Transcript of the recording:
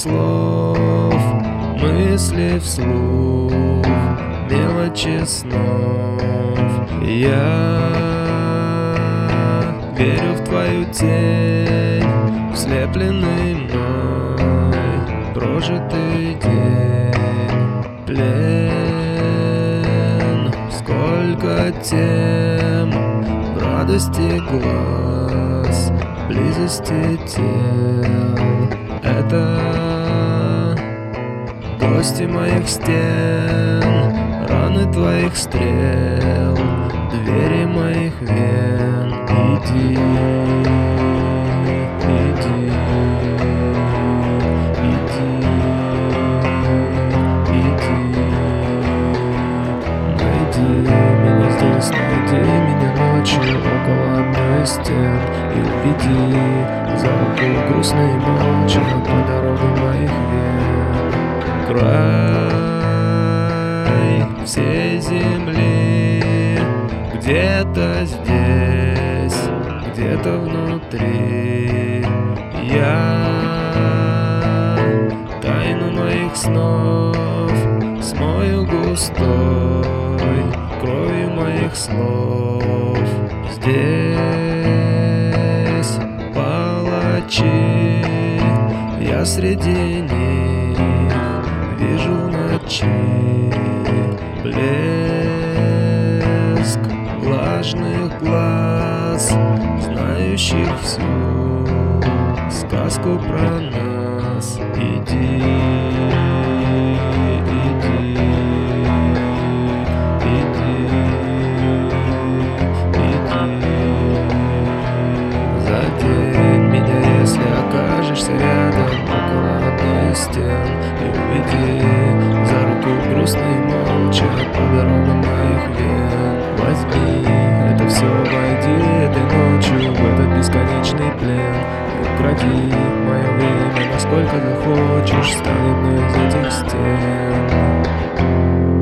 слов, мысли вслух, мелочи снов. Я верю в твою тень, в слепленный мной прожитый день. Плен, сколько тем в радости глаз, близости тел. Это гости моих стен, раны твоих стрел, двери моих вен. Иди, иди, иди, иди. Найди меня здесь, найди меня ночью около одной из стен и уведи за руку грустно и молча по дорогам моих вен. Край всей земли где-то здесь, где-то внутри. Я тайну моих снов смою густой кровью моих слов. Здесь палачи, я среди них вижу в ночи блеск влажных глаз, знающих всю сказку про нас. Иди, иди, иди, иди. Задень меня, если окажешься рядом около одной из стен, и уведи за руку грустно и молча по дорогам моих вен. Возьми это все, войди этой ночью в этот бесконечный плен и укради мое время, насколько захочешь, стань одной из этих стен.